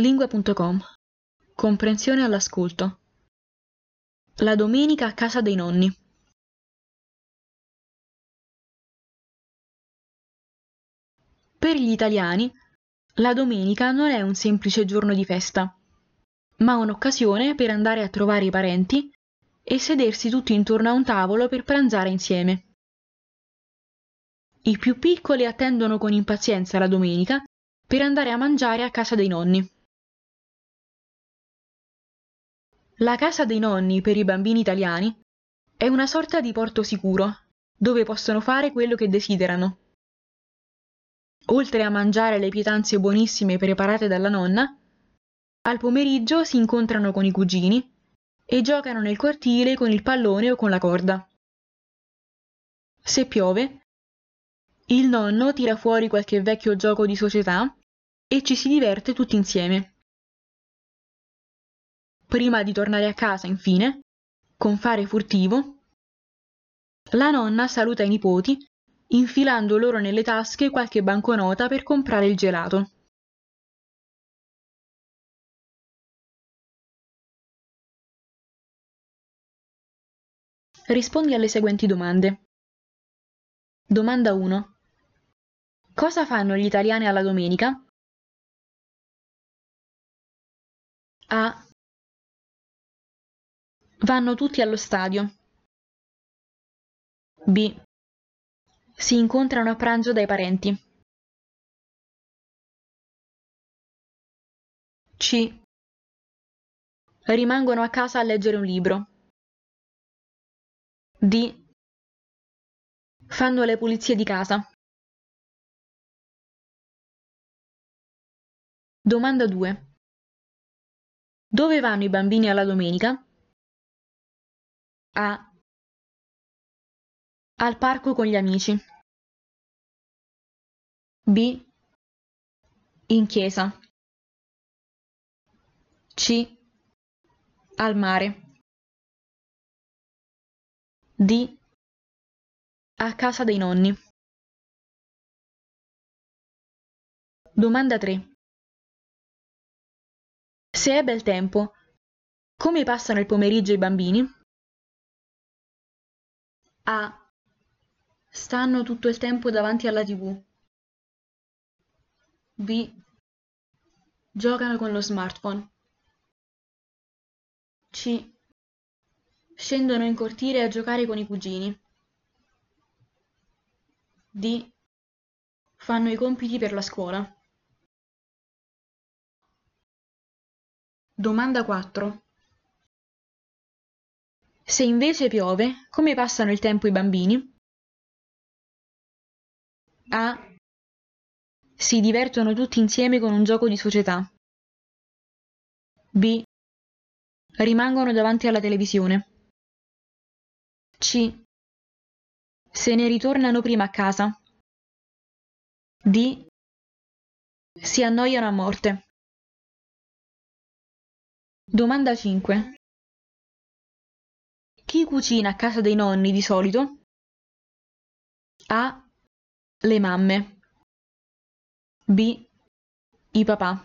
Lingua.com. Comprensione all'ascolto. La domenica a casa dei nonni. Per gli italiani, la domenica non è un semplice giorno di festa, ma un'occasione per andare a trovare i parenti e sedersi tutti intorno a un tavolo per pranzare insieme. I più piccoli attendono con impazienza la domenica per andare a mangiare a casa dei nonni. La casa dei nonni per i bambini italiani è una sorta di porto sicuro, dove possono fare quello che desiderano. Oltre a mangiare le pietanze buonissime preparate dalla nonna, al pomeriggio si incontrano con i cugini e giocano nel cortile con il pallone o con la corda. Se piove, il nonno tira fuori qualche vecchio gioco di società e ci si diverte tutti insieme. Prima di tornare a casa, infine, con fare furtivo, la nonna saluta i nipoti infilando loro nelle tasche qualche banconota per comprare il gelato. Rispondi alle seguenti domande. Domanda 1. Cosa fanno gli italiani alla domenica? A. Vanno tutti allo stadio. B. Si incontrano a pranzo dai parenti. C. Rimangono a casa a leggere un libro. D. Fanno le pulizie di casa. Domanda 2. Dove vanno i bambini alla domenica? A. Al parco con gli amici. B. In chiesa. C. Al mare. D. A casa dei nonni. Domanda 3. Se è bel tempo, come passano il pomeriggio i bambini? A. Stanno tutto il tempo davanti alla TV. B. Giocano con lo smartphone. C. Scendono in cortile a giocare con i cugini. D. Fanno i compiti per la scuola. Domanda 4. Se invece piove, come passano il tempo i bambini? A. Si divertono tutti insieme con un gioco di società. B. Rimangono davanti alla televisione. C. Se ne ritornano prima a casa. D. Si annoiano a morte. Domanda 5. Chi cucina a casa dei nonni di solito? A. Le mamme. B. I papà.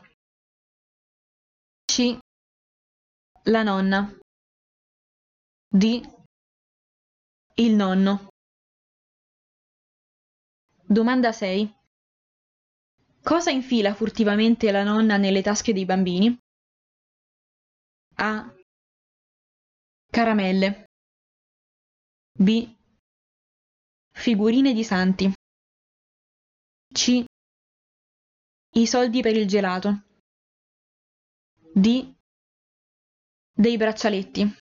C. La nonna. D. Il nonno. Domanda 6. Cosa infila furtivamente la nonna nelle tasche dei bambini? A. Caramelle. B. Figurine di santi. C. I soldi per il gelato. D. Dei braccialetti.